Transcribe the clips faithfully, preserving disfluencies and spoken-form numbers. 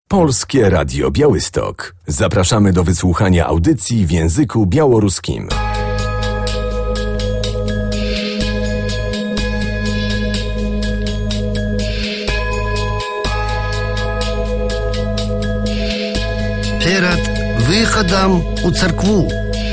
Polskie Radio Białystok. Zapraszamy do wysłuchania audycji w języku białoruskim. Перед выходом у церкву.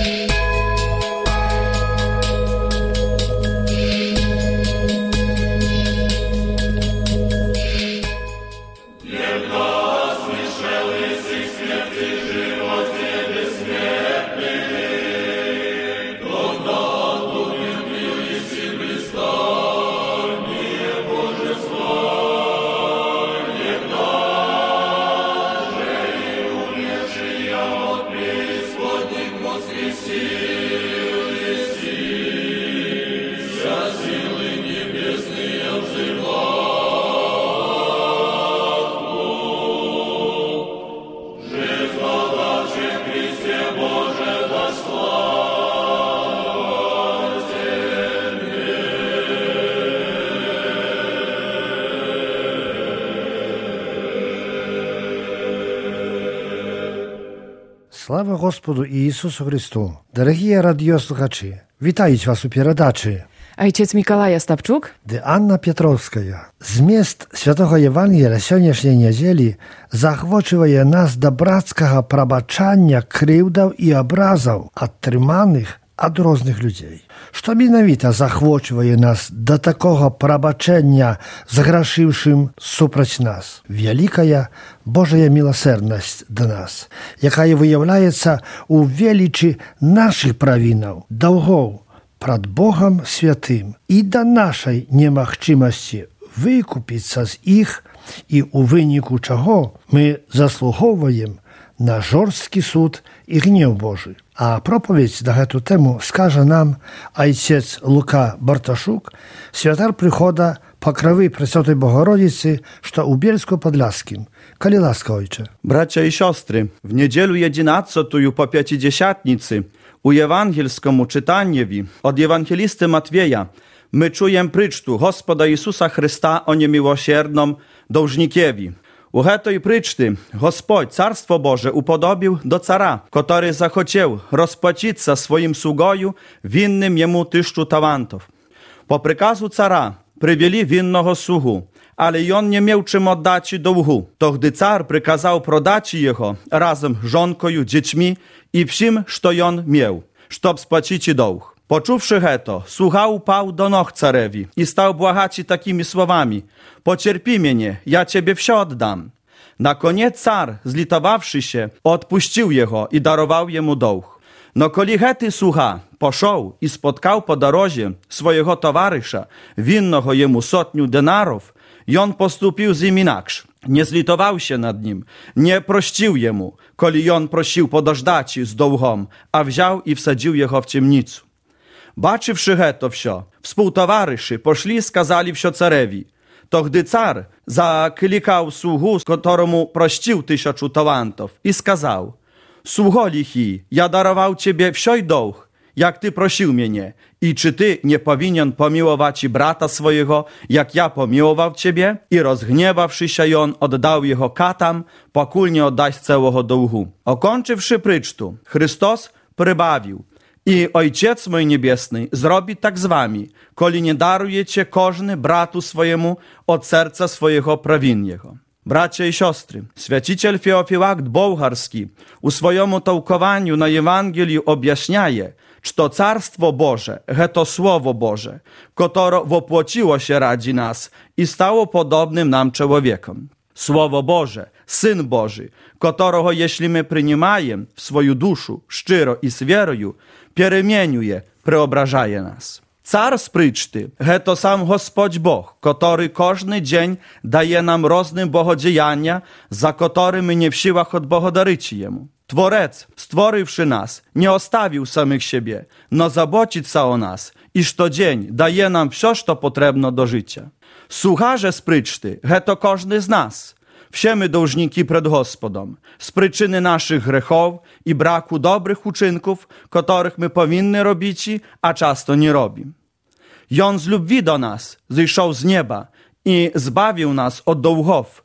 Слава Господу Иисусу Христу! Дорогие радиослухачи, вітають вас у передачі. Ojciec Mikołaj Ostapczuk, де Анна Петровська. Зміст Святого Євангелія сьогоднішньої неділі захвачує нас до братського пробачання кривдів і образів, отриманих від різних людей. Що міновіто захвачує нас до такого пробачення згрішившим супроть нас? Велика Божа милосердність до нас, яка виявляється у величі наших провинів, долгов перед Богом Святим і до нашої немагчимості викупитися з їх, і у виніку чого ми заслуговуємо на жорсткий суд і гнів Божий. А проповідь на эту тему скаже нам отець Лука Барташук, святар прихода Покрови Пресвятої Богородиcy, що у Bielsku-Podlaskim. Коли ласка, ojcze. Bracia i siostry, w niedzielu jedenastą po Pięćdziesiątnicy u ewangelskiemu czytaniowi od ewangelisty Matwieja my czujemy prycztu Gospoda Jezusa Chrysta o niemiłosiernym dłużnikiewi. U tej pryczty Gospodź Carstwo Boże upodobił do cara, który zachciał rozpłacić za swoim sługoju winnym jemu tyszczu talantów. Po przykazu cara przywieli winnego sługu, ale i on nie miał czym oddać długu. To gdy car przykazał prodać jego razem z żonką, dziećmi i wszystkim, co on miał, żeby spłacić dług. Poczuwszy to, sługa upał do nóg carewi i stał błagać takimi słowami: pocierpi mnie, ja ciebie wsio oddam. Na koniec car, zlitowawszy się, odpuścił jego i darował jemu dług. No koli hety sługa poszł i spotkał po drodze swojego towarzysza, winnego jemu sotniu denarów, i on postąpił z nim inaczej. Nie zlitował się nad nim, nie prościł jemu, koli on prosił podożdać z długom, a wziął i wsadził jego w ciemnicu. Baczywszy to wsio, współtowarzyszy poszli i skazali wsio carewi. To gdy car zaklikał sługu, któremu prościł tysiącu talantów, i skazał: sługo lichy, ja darował ciebie wsioj dług, jak ty prosił mnie, i czy ty nie powinien pomiłować brata swojego, jak ja pomiłował ciebie? I rozgniewawszy się on, oddał jego katam, pokól nie oddać całego długu. Okończywszy prycztu, Chrystus przybawił: i Ojciec mój niebiesny zrobi tak z wami, koli nie darujecie każdy bratu swojemu od serca swojego prawinnego. Bracia i siostry, święciciel Feofilakt Bułgarski u swojemu tałkowaniu na Ewangelię objaśniaje, że to Carstwo Boże, to Słowo Boże, które wopłociło się radzi nas i stało podobnym nam człowiekom. Słowo Boże, Syn Boży, którego jeśli my przyjmujemy w swoją duszę szczero i z wierą, przemieniuje, preobrażaje nas. Car z pryczty, to sam Gospodź Bóg, który każdy dzień daje nam różne bogodziejania, za które my nie w siłach odbogodaryć Jemu. Tworec, stworywszy nas, nie ostawił samych siebie, no zaboczyć się o nas, iż to dzień daje nam wszystko, co potrzebne do życia. Słucharze z pryczty, to każdy z nas. Wsiemy dłużniki przed Gospodom, z przyczyny naszych grzechów i braku dobrych uczynków, których my powinny robić, a często nie robimy. I on z любви do nas zeszł z nieba i zbawił nas od długów,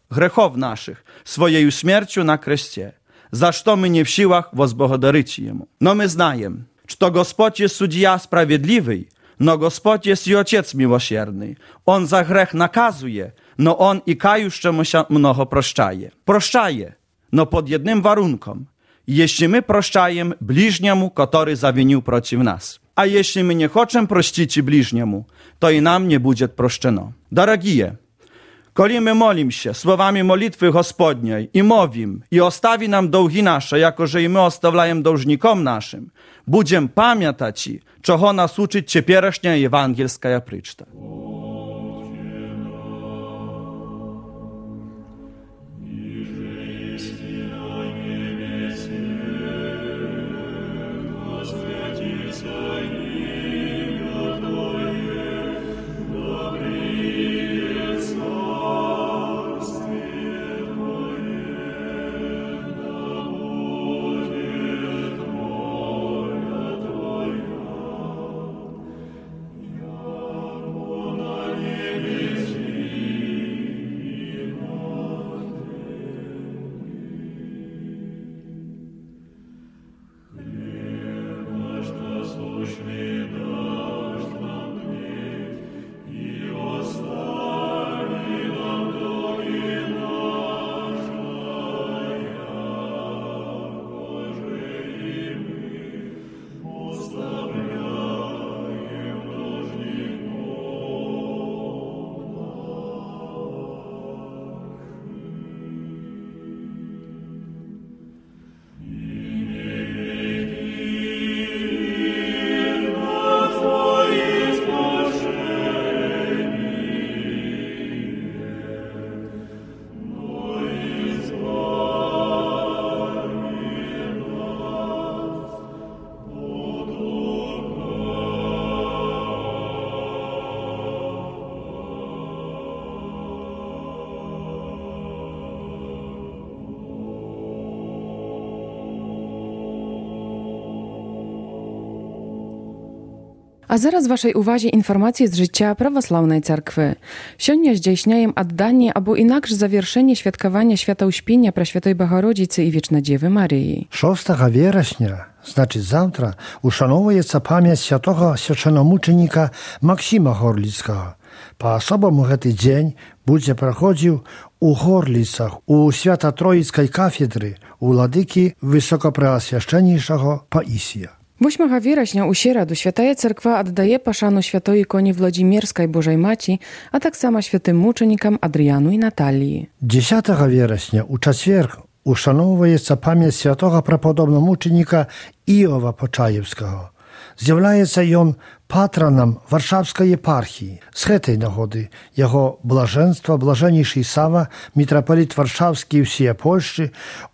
грехов наших своей смертью на кресте, за что мы не в силах возблагодарить Ему. Но мы знаем, что Господь есть судья справедливый, но Господь есть и Отец милосердный. Он за грех наказує, но Он и кающемуся много прощає. Прощає, но под jednym warunkiem. Jeśli my прощаем ближнему, который zawinił против нас. А если мы не хотим простить ближнему, то и нам не будет прощено. Дорогие, коли my molimy się słowami molitwy Gospodniej i mówim, i ostawi nam długi nasze, jako że i my ostawiajem dłużnikom naszym, będziemy pamiętać, czego nas uczy ciepiereśnia ewangelska pryczta. A zaraz waszej uwadze informacje z życia prawosławnej cerkwy. Сегодня здійсняем oddanie albo inaksze zawieszenie świadkowania świata uśpienia Preświętej Bogorodicy i Wiecznodziewy Maryi. szóstego września, znaczy zawtra, uszanowujecie pamięć świętego święcenomuczenika Maksima Horlickiego. Po osobom ten dzień będzie prochodził u Horlicach, u Święto-Trójskiej kafedry, u Wladyki Wysokopreoswieszczeniejszego Paisija. ósmego września u Sieradu Święta Cerkwa oddaje paszanu Świętej Ikoni Włodzimierskiej Bożej Maci, a tak samo świętym muczenikom Adrianu i Natalii. dziesiątego września u czwartek uszanowujecie pamięć świętego prapodobnomuczenika Iowa Poczajewskiego. Zjawiaється on patronem Warszawskiej eparchii. Z tej nagody jego blażeństwo, blażeniejszy Sawa, mitropolit warszawski i wsej Polski,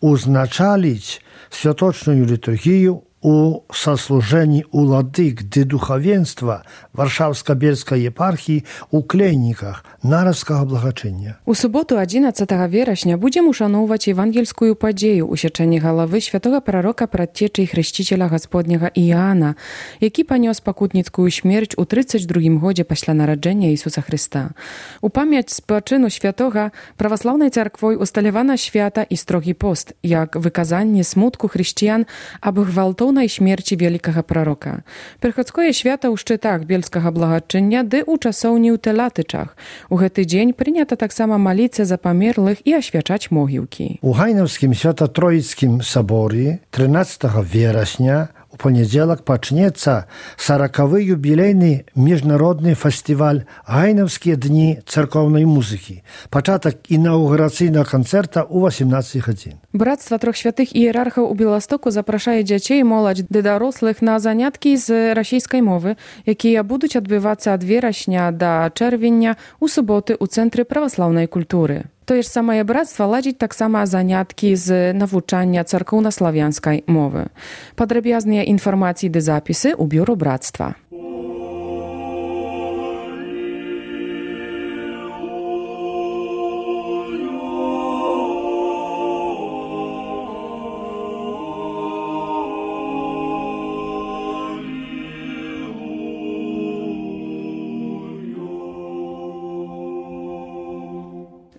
uznaczalić świętoczną liturgię u sosłużeni u Wladyk, gdy duchowieństwa Warszawsko-Bielskiej eparchii u Klejnikach Narawskiego Blagoczynia. U sobotu jedenastego września będziemy uszanować ewangelską podzieję usieczenia głowy świętego proroka Pradtecza i Chrzciciela Gospodniego Iana, jaki poniósł pokutnicką śmierć u trzydziestym drugim godzie после narodzenia Jezusa Chrysta. U pamięć spoczynu świętego prawosławnej cerkwoj ustalowana święta i strogi post, jak wykazanie smutku chrześcijan, aby gwałtownej śmierci wielkiego proroka. Przychodzkoje święta u szczytach Bielskiego Blagoczynia, dy uczasownił te latyczach. U ten dzień przyjęto tak samo malice za pomierłych i oświadczać mogiłki. U Hajnowskim Święto-Trójskim Soborie trzynastego września u poniedziałek pocznieca czterdziesty jubilejny międzynarodny festiwal Hajnowskie Dni Cerkownej Muzyki. Początek inauguracyjnego koncerta u osiemnastej godzin. Bractwo Troch Świętych Hierarchów u Białegostoku zapraszaje dzieci i młodzież do dorosłych na zaniatki z rosyjskiej mowy, jakie będą odbywać się od września do czerwienia u soboty u Centrum Prawosławnej Kultury. To jest samo bractwo ładzić tak samo zaniatki z nauczania cerkowno-sławiańskiej mowy. Podrobiazne informacje i zapisy u Biuro Bractwa.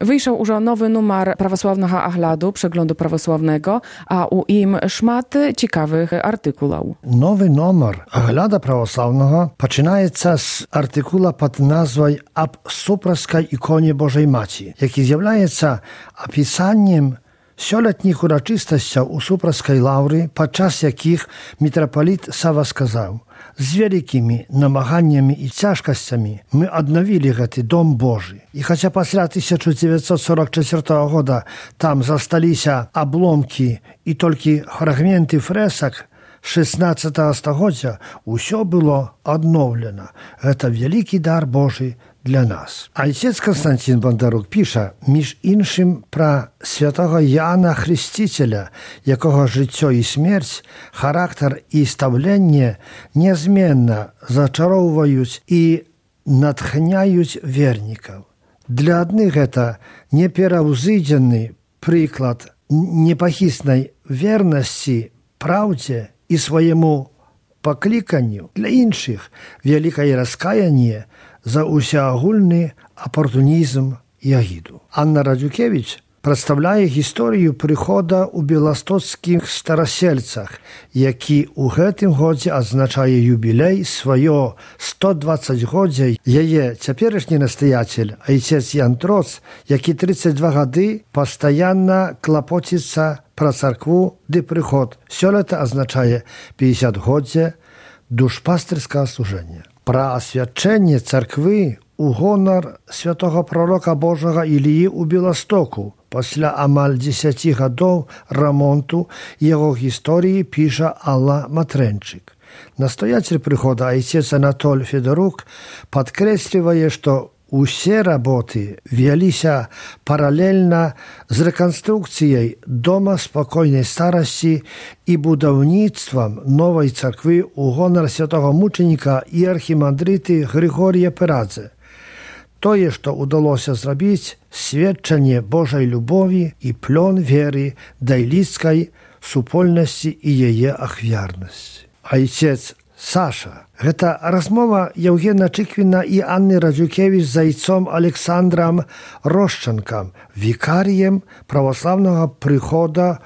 Wyjrzał już nowy numer prawosławnego Agladu, przeglądu prawosławnego, a u im szmat ciekawych artykułów. Nowy numer Aglada prawosławnego zaczynaється z artykuła pod nazwą «Об Supraskiej ikonie Bożej Maci», jaki zjawiaється opisaniem sioletnich uroczystości u Supraskiej Laury, podczas jakich mitropolit Sawa сказав: z wielkimi namaganiami i ciężkościami my odnowili ten dom Boży. I chociaż после tysiąc dziewięćset czterdziestego czwartego года tam zastali się oblomki i tylko fragmenty fresek szesnastego stulecia, wszystko było odnowione. To wielki dar Boży dla nas. Ojciec Konstantin Bondaruk pisze, między innym про świętego Jana Chrzciciela, jakiego życie i śmierć, charakter i stawlenie niezmiennie zaczarowują i natchniają wierników. Dla одних to niepełnouzydzenny przykład niepochisnej wierności prawdzie i swojemu poklиканию, dla innych wielkie rozkajanie za усеогульny oportunizm i agidu. Anna Radziukiewicz przedstawia historię przychodu u białostockich starosielcach, jaki u tym godzie oznacza jubilej swojego sto dwudziestolecia. Jej теперешний nastojaciel, ojciec Jan Troc, jaki trzydzieści dwa lata постоянно klopocica про церкву, gdy przychod sioleta oznacza pięćdziesięciolecia duszpasterskiego służenia. Про освячение церкви у гонор святого пророка Божого Ілії у Білостоку після амаль десяти годів ремонту його історії пише Алла Матренчик. Настоятель приходу отец Анатолий Федорук подкресливает, что все работы велись параллельно с реконструкцией Дома спокойной старости и будовництвом новой церкви у гонор святого мученика и архимандриты Григория Перадзе. То, что удалось сделать, свидетельство Божьей любови и плен веры до людской супольности и ее охвярности. Отец Саша. Это размова Евгена Чиквина и Анны Радзюкевич с отцом Александром Рощенком, викарием православного прихода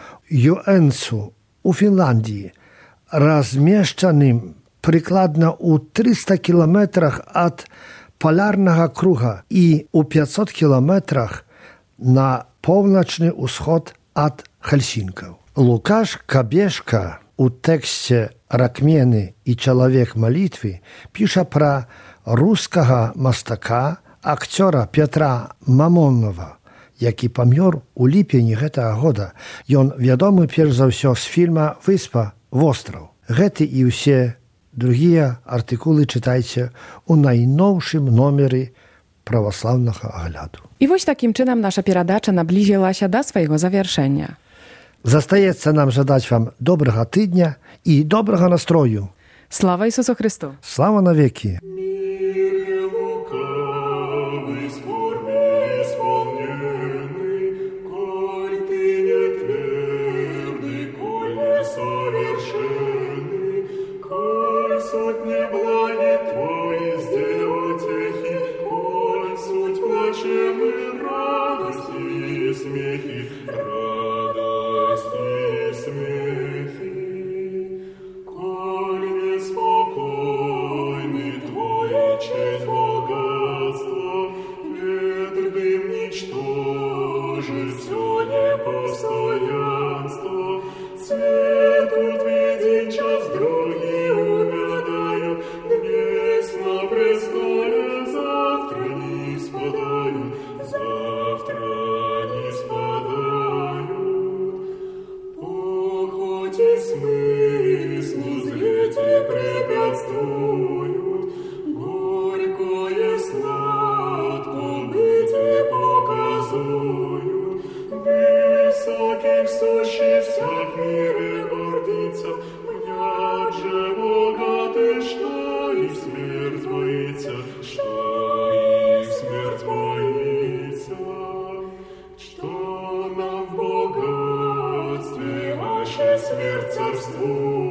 Юэнсу у Финляндии, размещенным прикладно у триста километрах от полярного круга и у пятьсот километрах на полночный усход от Хельсинков. Лукаш Кабешка у тексте «Ракмены и человек молитвы» пише про русского мастака, актера Петра Мамонова, який помер у липені гэтага года. Ён вядомы перш за ўсё з фільма «Выспа востраў». Гэты і ўсе другія артыкулы чытайце у найноўшым номеры праваслаўнага агляду. I właśnie takim czynem nasza передача наблизилась до своего завершения. Застаецца нам жадаць вам добрага тыдня і добрага настрою. Слава Ісусу Христу! Слава навеки! Смерть царствует.